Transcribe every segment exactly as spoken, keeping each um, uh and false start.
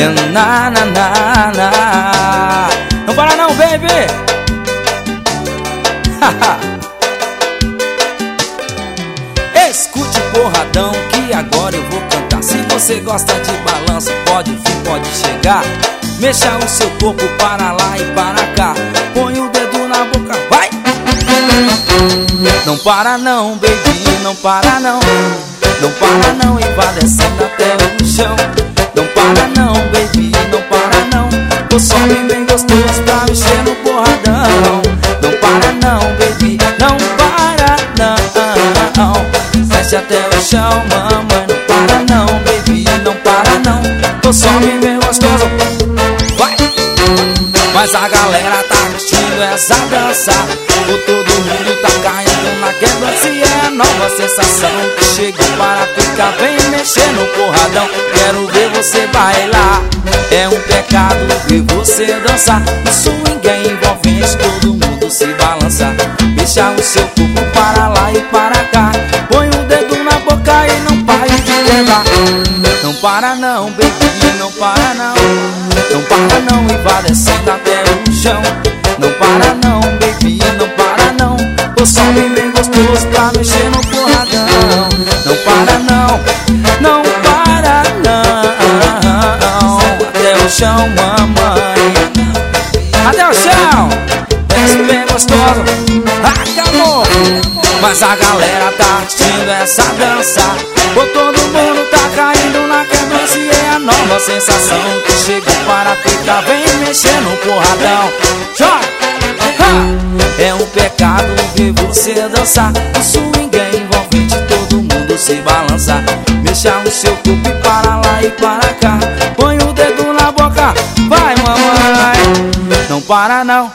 na, na, na, na. Não para não, baby. Escute o porradão que agora eu vou cantar. Se você gosta de balanço, pode vir, pode chegar. Mexa o seu corpo para lá e para cá. Põe o dedo na boca, vai! Não para não, baby, não para não. Não para não e vai descendo até o chão. Não para não, baby, não para não. Tô só bem gostoso pra mexer no porradão. Não para não, baby, não para não. Desce até o chão, mamãe. Não para não, baby, não para não. Tô só bem gostoso. Vai! Mas a galera tá curtindo essa dança. Ou todo mundo tá caindo na quebra. Se é a nova sensação que chega para ficar, vem mexer no porradão. Quero ver você bailar. É um pecado ver você dançar. O swing é envolvente, todo mundo se balança. Deixa o seu corpo para lá e para cá. Põe o dedo na boca e não pare de quebrar. Não para não, baby, não para não. Não para não e vai descendo até o chão. Não para não, baby, não para não. Tô só bem gostoso pra mexer no porradão. Não para não, não para não. Até o chão, mamãe. Até o chão. Desce bem gostoso. Acabou. Mas a galera tá curtindo essa dança. Ou todo mundo tá caindo na quebra. Se é a nova sensação que chega para ficar, vem mexer no porradão. Joga! É um pecado ver você dançar. O swing é envolvente, todo mundo se balança. Mexa o seu corpo e para lá e para cá. Põe o dedo na boca, vai mamãe. Não para não.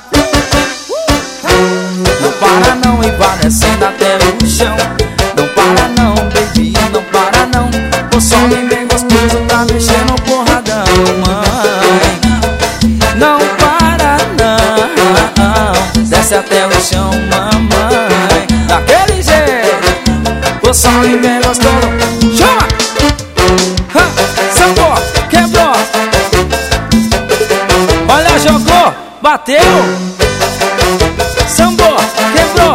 Não para não e vai descendo até o chão. Não para não, baby, não para não. Tô só bem gostoso pra mexer no porradão, mãe. Não para não. Desce até o chão, mamãe. Daquele jeito. Tô só bem gostoso. Chama! Sambou, quebrou. Olha, jogou, bateu. Sambou, quebrou.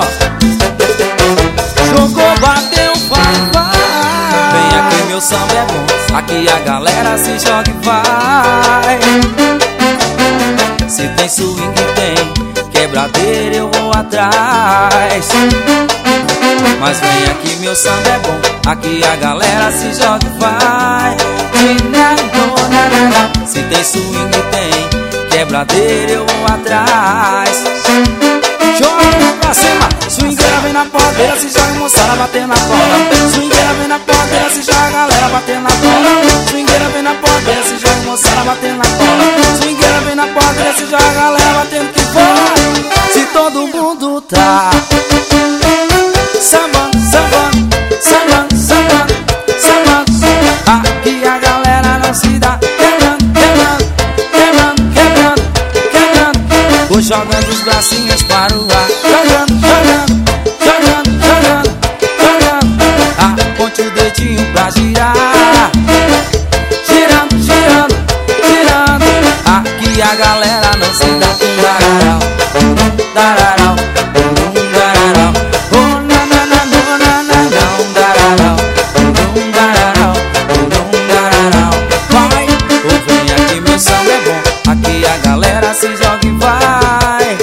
Jogou, bateu, vai, vai. Vem aqui, meu samba é bom. Aqui a galera se joga e vai. Se tem swing, tem quebradeira, eu vou atrás. Mas vem aqui, meu samba é bom. Aqui a galera se joga e vai. Se tem swing, tem quebradeira, eu vou atrás. Joga pra cima, swingueira vem na porteira, se joga moçada batendo na cola. Swingueira vem na porteira, se joga a galera batendo na cola. Swingueira vem na porteira, se joga moçada batendo na cola. Swingueira vem na porteira, se joga a galera batendo que for. Se todo mundo tá sambando, sambando, sambando, sambando, sambando, aqui a galera não se dá. Quebrando, quebrando, quebrando, quebrando, quebrando. Vou jogando os bracinhos para o ar. Jogando, jogando, jogando, jogando, jogando. Aponte o dedinho pra girar. Girando, girando, girando. Aqui a galera não se dá. Dararau, dararau, dararau. Oh, na, na, na, na, na, na, na, dararau, dararau, dararau. Vai, ou vem aqui, meu samba é bom. Aqui a galera se joga e vai.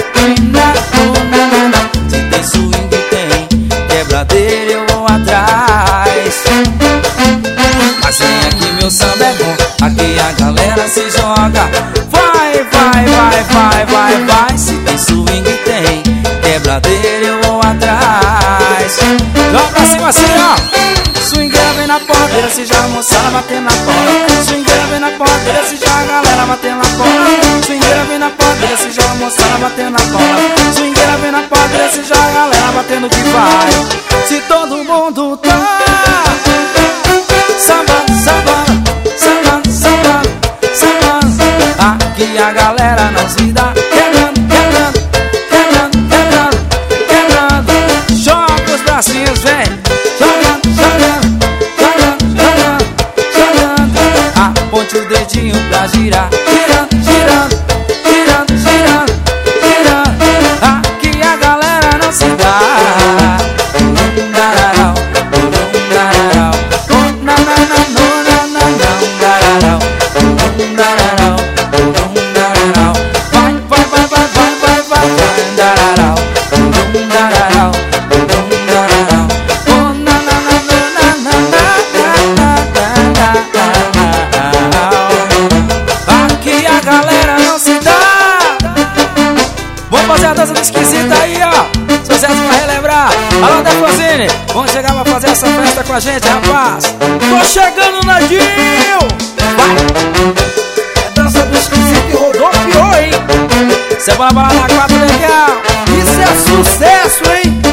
Se tem swing, tem quebradeira, eu vou atrás. Mas vem aqui, meu samba é bom. Aqui a galera se joga. Vai, vai, vai, vai, vai, vai. Se tem swing, tem quebradeira, eu vou atrás. Joga pra cima assim, ó. Swingueira vem na porteira, se joga moçada batendo na cola. Swingueira vem na porteira, se joga a galera batendo na cola. Swingueira vem na porteira, se joga moçada batendo na cola. Swingueira vem na porteira, se joga a galera batendo que vai. Se todo mundo tá sambando, sambando, sambando, sambando, sambando, aqui a galera não se dá. Quebrando, quebrando, quebrando, quebrando, quebrando. Joga os bracinhos, vem. Jogando, jogando, jogando, jogando, jogando. Aponte o dedinho pra gente. girar, girando, girando, girando, girando, girando. Aqui a galera não se dá. Dararau, dararau, na na na na na na na, dararau, dararau, dararau. Vai, vai, vai, vai, vai, vai, vai, vai, dararau, dararau, dararau. Oh na na na na na na na na. Aqui a galera não se dá. Vamos fazer a dança do esquisito aí, ó. Sucesso pra relembrar. Alô, Defozine, vamos chegar pra fazer essa festa com a gente, rapaz. Tô chegando, Nadinho. Vai. É dança do esquisito e rodopiou, hein? Cê bora bolar na quadra legal. Isso é sucesso, hein?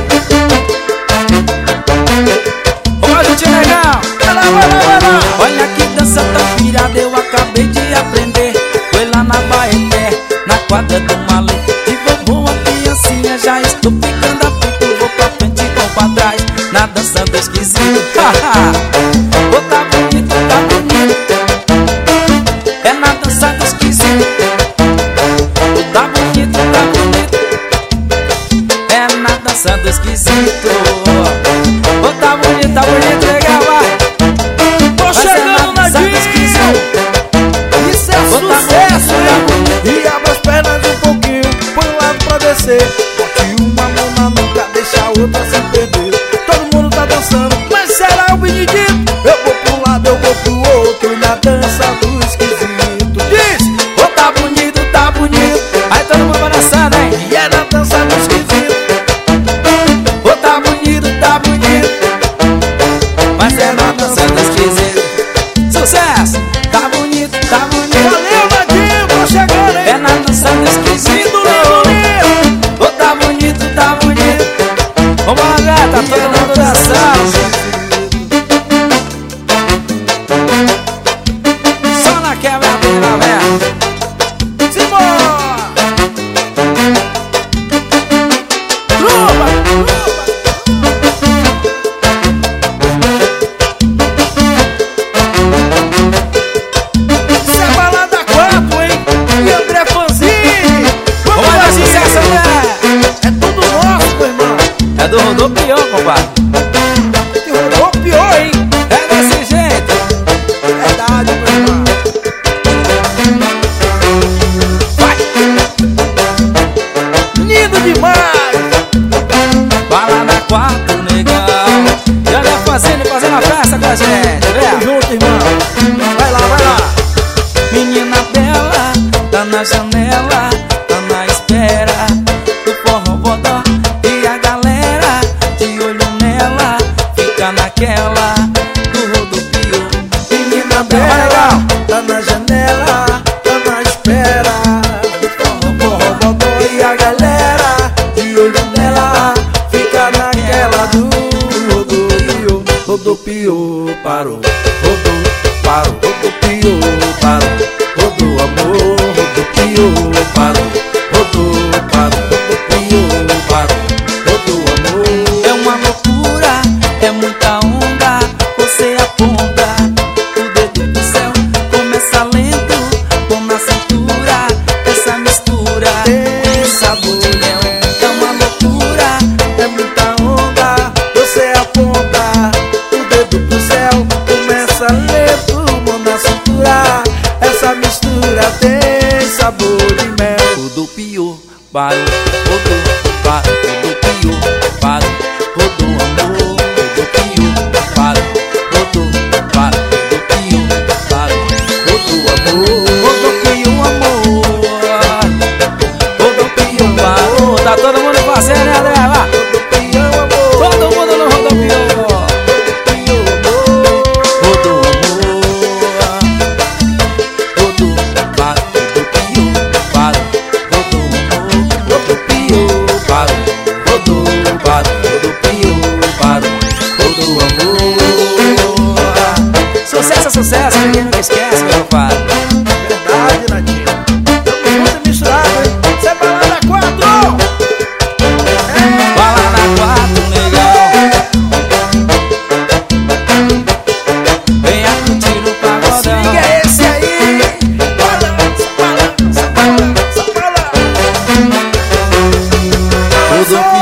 Vamos juntinho legal. Vai lá, vai lá, vai lá. Olha que dança tão virada, eu acabei de aprender. Foi lá na Baeté, na quadra do Malê. De vovô a criancinha, já estou ficando apito. Vou pra frente e vou pra trás, na dança do esquisito. Oh, tá bonito, tá bonito. É na dança do esquisito. Oh, tá bonito, tá bonito. É na dança do esquisito. Oh, tá bonito, tá bonito, legal, vai. Tô chegando, Nadinho. Isso é sucesso, hein? E abre as pernas um pouquinho, põe um lado pra descer. Bote uma mão na nuca, deixa a outra se perder. Todo mundo tá dançando, mas será o Benedito? Eu vou pro um lado, eu vou pro outro, na dança do esquisito. Diz! Oh, tá bonito, tá bonito. Aí todo mundo vai dançando, hein? E é na dança do esquisito. Oh, tá bonito, tá bonito. Mas é na dança do esquisito. Sucesso! Tá bonito, tá bonito. Valeu, Nadinho, tô chegando, hein? É na dança do esquisito. Lindo, lindo, lindo. Oh, tá bonito, tá bonito. Vamos lá, gata, tá todo mundo dançando. Só na quebradeira, velho. Simbora! Luba, luba. Isso é balada quatro, hein? E André Fanzini. Vamos lá, fazer. sucesso, André. É tudo nosso, meu irmão. É do Rodopião, compadre. Que rodopiou, hein? É desse jeito. Verdade, meu irmão. Vai. Lindo demais. Vai lá na quatro, negão. E olha fazendo, fazendo a festa com a gente, Tamo velho. junto, irmão. Vai lá, vai lá. Menina bela, tá na janela, tá na espera do forró bodó. E a galera de olho nela, fica naquela do rodopio. Menina bela, legal. Tá na janela, tá na espera do forró, forró, bodó. E a galera de olho nela fica naquela do rodopio. Rodopio parou, rodou, parou, rodopio parou, rodou amor, rodopio parou, rodou, parou, rodopio parou, rodou amor. É uma loucura, é muita onda. Você aponta o dedo pro céu, começa lento, põe na cintura. Essa mistura tem sabor, é uma loucura. É muita onda, você aponta o dedo pro céu, começa lento, mão na cintura. Essa mistura tem sabor de mel. Rodopio, parou, rodou, parou, rodopio, parou, rodou amor, rodopio, parou, rodou, parou, rodopio, parou, rodou amor, rodopio, amor, rodopio, parou. Tá todo mundo fazendo, né, André? Vai. Rodopio, amor, Todo mundo no rodopio, rodopio, amor. rodou amor, rodou, parou, rodopio, parou, rodou amor, rodopio, parou, rodou, parou, rodopio, parou, rodou amor. Sucesso, sucesso, ninguém nunca esquece, meu pai. Verdade, Nadinho. Tamo junto e misturado, hein? Cê vai lá na quatro. Vai lá na quatro, negão. Venha curtir o pagodão. Liga esse aí. Vai lá. tudo